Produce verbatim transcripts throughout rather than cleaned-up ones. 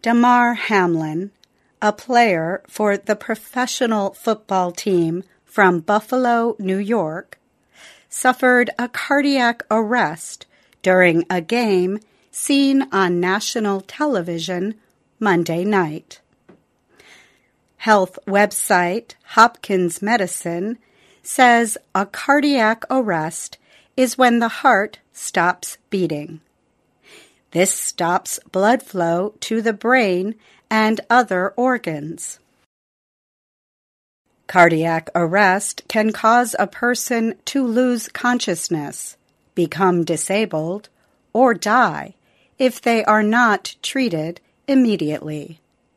Damar Hamlin, a player for the professional football team from Buffalo, New York, suffered a cardiac arrest during a game seen on national television Monday night. Health website Hopkins Medicine says a cardiac arrest is when the heart stops beating. This stops blood flow to the brain and other organs. Cardiac arrest can cause a person to lose consciousness, become disabled, or die if they are not treated immediately.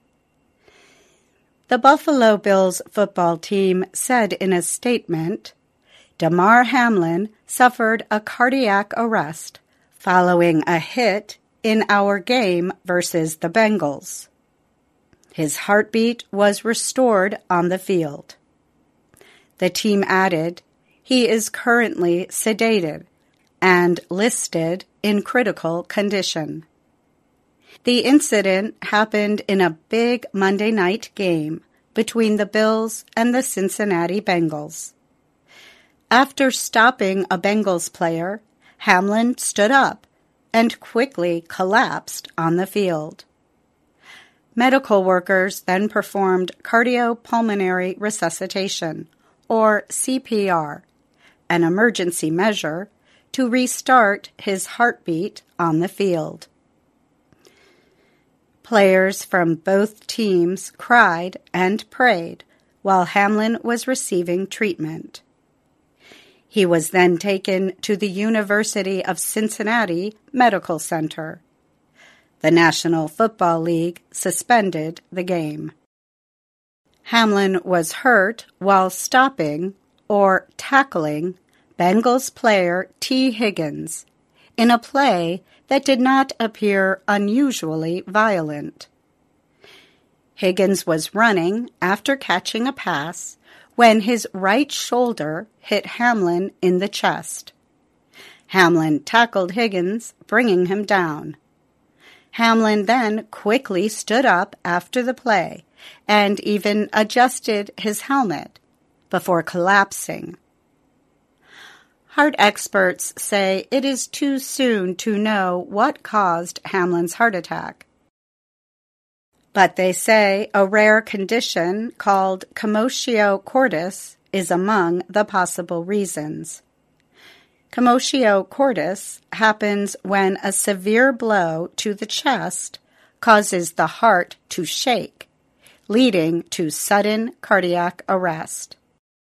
The Buffalo Bills football team said in a statement, Damar Hamlin suffered a cardiac arrest following a hit in our game versus the Bengals. His heartbeat was restored on the field. The team added, he is currently sedated and listed in critical condition. The incident happened in a big Monday night game between the Bills and the Cincinnati Bengals. After stopping a Bengals player, Hamlin stood up and quickly collapsed on the field. Medical workers then performed cardiopulmonary resuscitation, or C P R, an emergency measure to restart his heartbeat on the field. Players from both teams cried and prayed while Hamlin was receiving treatment. He was then taken to the University of Cincinnati Medical Center. The National Football League suspended the game. Hamlin was hurt while stopping or tackling Bengals player Tee Higgins in a play that did not appear unusually violent. Higgins was running after catching a pass when his right shoulder hit Hamlin in the chest. Hamlin tackled Higgins, bringing him down. Hamlin then quickly stood up after the play and even adjusted his helmet before collapsing. Heart experts say it is too soon to know what caused Hamlin's heart attack. But they say a rare condition called commotio cordis is among the possible reasons. Commotio cordis happens when a severe blow to the chest causes the heart to shake, leading to sudden cardiac arrest.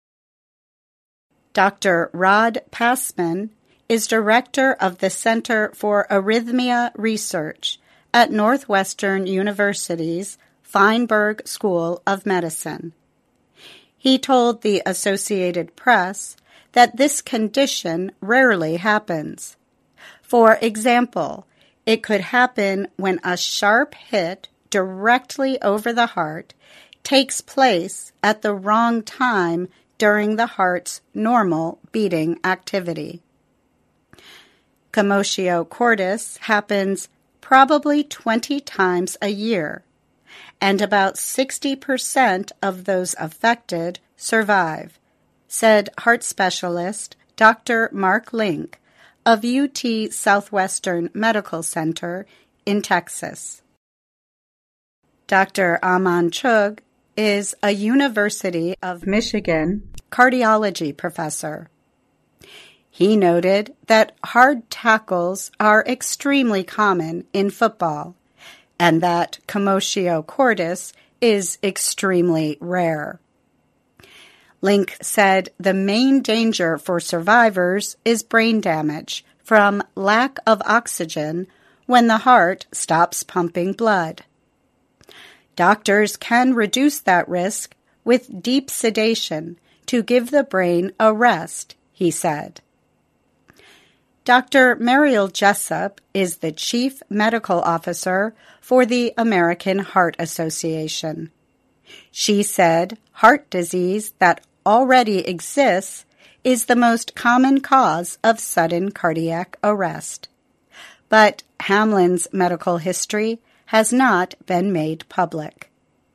Doctor Rod Passman is director of the Center for Arrhythmia Research at Northwestern University's Feinberg School of Medicine. He told the Associated Press that this condition rarely happens. For example, it could happen when a sharp hit directly over the heart takes place at the wrong time during the heart's normal beating activity. Commotio cordis happens probably twenty times a year, and about sixty percent of those affected survive, said heart specialist Doctor Mark Link of U T Southwestern Medical Center in Texas. Doctor Aman Chugh is a University of Michigan cardiology professor. He noted that hard tackles are extremely common in football and that commotio cordis is extremely rare. Link said the main danger for survivors is brain damage from lack of oxygen when the heart stops pumping blood. Doctors can reduce that risk with deep sedation to give the brain a rest, he said. Doctor Mariel Jessup is the Chief Medical Officer for the American Heart Association. She said heart disease that already exists is the most common cause of sudden cardiac arrest. But Hamlin's medical history has not been made public.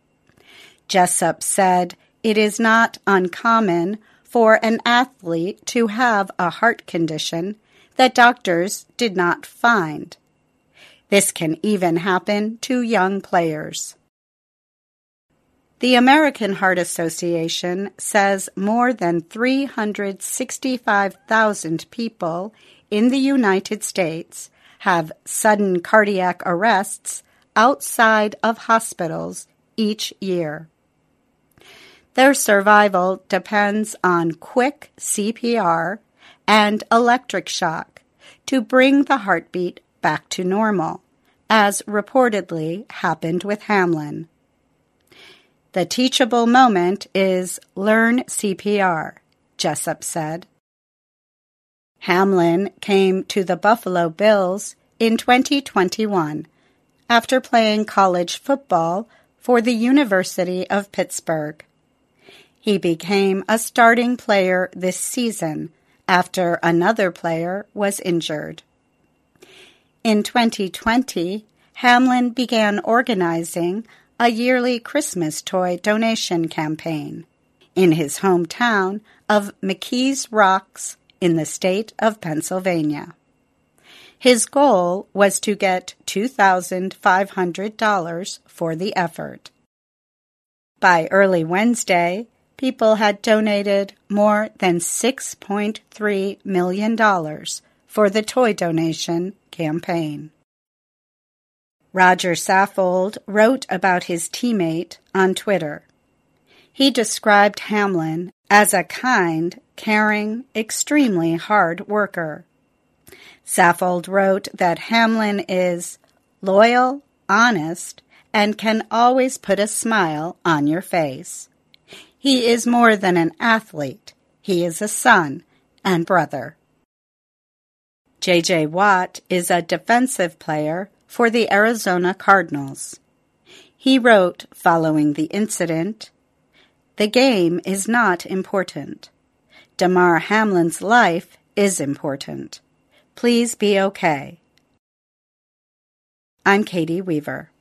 Jessup said it is not uncommon for an athlete to have a heart condition that doctors did not find. This can even happen to young players. The American Heart Association says more than three hundred sixty-five thousand people in the United States have sudden cardiac arrests outside of hospitals each year. Their survival depends on quick C P R and electric shock to bring the heartbeat back to normal, as reportedly happened with Hamlin. The teachable moment is learn C P R, Jessup said. Hamlin came to the Buffalo Bills in twenty twenty-one after playing college football for the University of Pittsburgh. He became a starting player this season after another player was injured. In twenty twenty, Hamlin began organizing a yearly Christmas toy donation campaign in his hometown of McKees Rocks in the state of Pennsylvania. His goal was to get two thousand five hundred dollars for the effort. By early Wednesday, people had donated more than six point three million dollars for the toy donation campaign. Roger Saffold wrote about his teammate on Twitter. He described Hamlin as a kind, caring, extremely hard worker. Saffold wrote that Hamlin is loyal, honest, and can always put a smile on your face. He is more than an athlete. He is a son and brother. J J. Watt is a defensive player for the Arizona Cardinals. He wrote following the incident, "The game is not important. Damar Hamlin's life is important. Please be okay." I'm Katie Weaver.